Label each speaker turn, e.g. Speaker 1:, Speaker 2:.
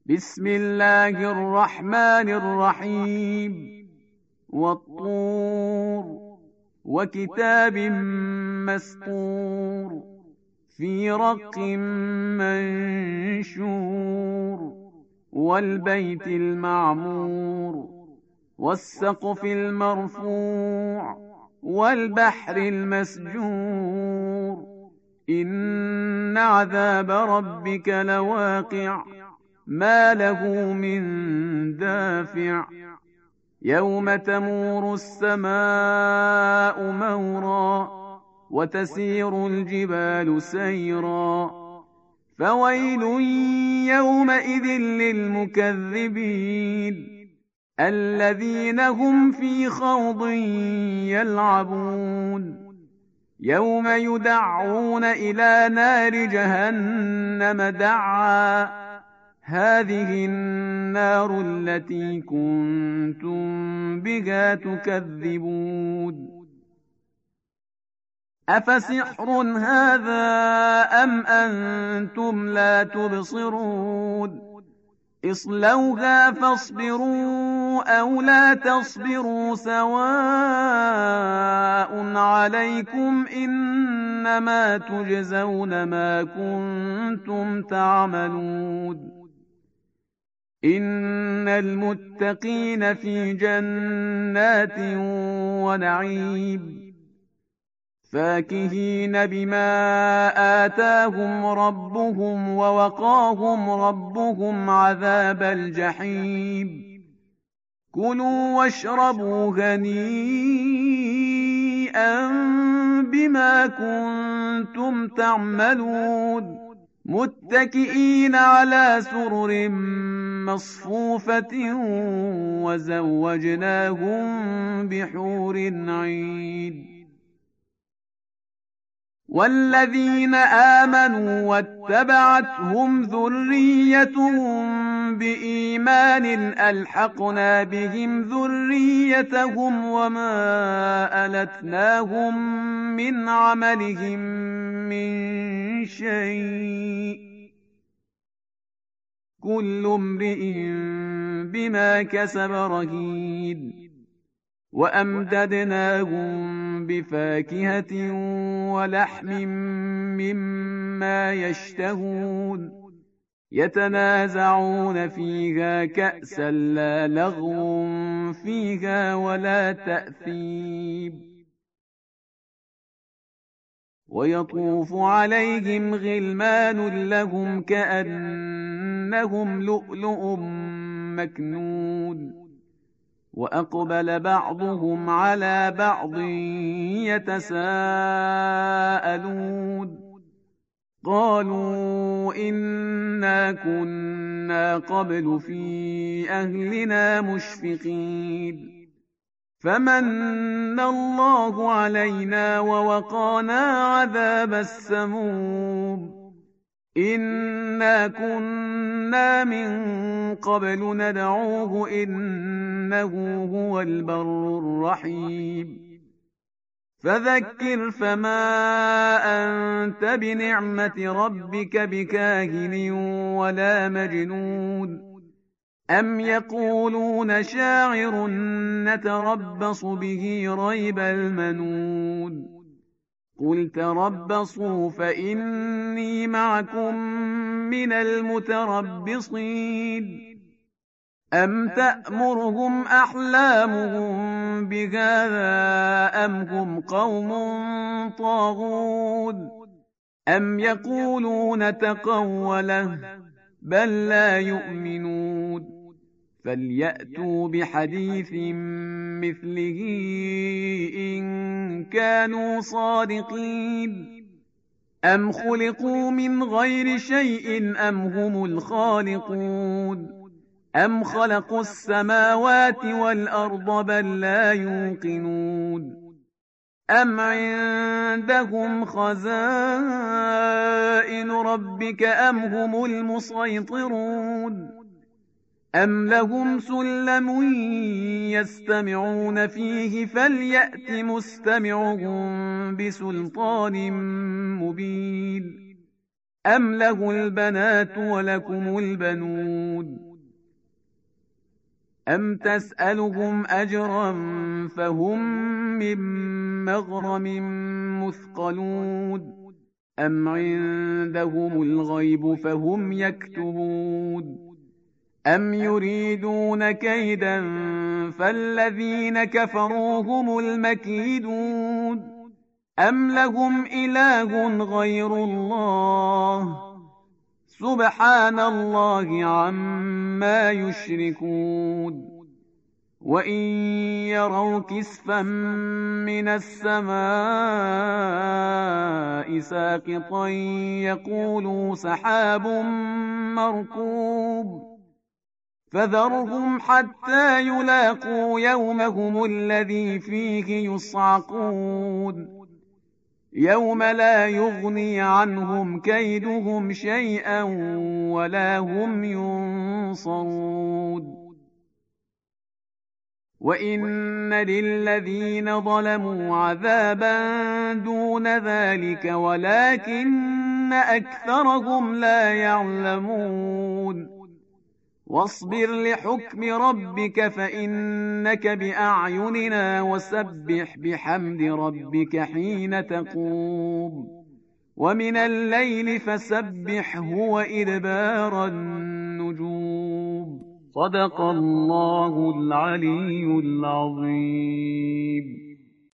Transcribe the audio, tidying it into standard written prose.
Speaker 1: بسم الله الرحمن الرحيم. والطور وكتاب مسطور في رق منشور والبيت المعمور والسقف المرفوع والبحر المسجور إن عذاب ربك لواقع ما له من دافع يوم تمور السماء مورا وتسير الجبال سيرا فويل يومئذ للمكذبين الذين هم في خوض يلعبون يوم يدعون إلى نار جهنم دعا هذه النار التي كنتم بها تكذبون أفسحر هذا أم أنتم لا تبصرون اصلوها فاصبروا أو لا تصبروا سواء عليكم إنما تجزون ما كنتم تعملون إن المتقين في جنات ونعيم فاكهين بما آتاهم ربهم ووقاهم ربهم عذاب الجحيم كلوا واشربوا هنيئا بما كنتم تعملون متكئين على سرر مصفوفة وزوجناهم بحور عين والذين آمنوا واتبعتهم ذريتهم بإيمان ألحقنا بهم ذريتهم وما ألتناهم من عملهم من شيء كل امرئ بما كسب رهين وأمددناهم بفاكهة ولحم مما يشتهون يتنازعون فيها كأسا لا لغو فيها ولا تأثيم ويطوف عليهم غلمان لهم كأنهم لؤلؤ مكنون وأقبل بعضهم على بعض يتساءلون قالوا إنا كنا قبل في أهلنا مشفقين فمن الله علينا ووقانا عذاب السموم إنا كنا من قبل ندعوه إنه هو البر الرحيم فذكر فما أنت بنعمة ربك بكاهن ولا مجنون أم يقولون شاعر نتربص به ريب المنون قل تربصوا فإني معكم من المتربصين أم تأمرهم أحلامهم بهذا أم هم قوم طاغون أم يقولون تقوله بل لا يؤمنون فليأتوا بحديث مثله إن كانوا صادقين أم خلقوا من غير شيء أم هم الخالقون أم خلقوا السماوات والأرض بل لا يوقنون أم عندهم خزائن ربك أم هم المسيطرون أم لهم سلم يستمعون فيه فليأت مستمعهم بسلطان مبين أم له البنات ولكم البنون أم تسألهم أجرا فهم من مغرم مثقلون أم عندهم الغيب فهم يكتبون أم يريدون كيدا فالذين كفروا هم المكيدون أم لهم إله غير الله سبحان الله عما يشركون وإن يروا كسفا من السماء ساقطا يقولوا سحاب مركوب فذرهم حتى يلاقوا يومهم الذي فيه يصعقون يوم لا يغني عنهم كيدهم شيئا ولا هم ينصرون وإن للذين ظلموا عذابا دون ذلك ولكن أكثرهم لا يعلمون واصبر لحكم ربك فإنك بأعيننا وسبح بحمد ربك حين تقوم ومن الليل فسبحه وإدبار النجوم صدق الله العلي العظيم.